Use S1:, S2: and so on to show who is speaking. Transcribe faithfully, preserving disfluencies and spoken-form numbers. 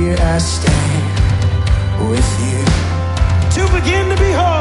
S1: here I stand with you to begin to behold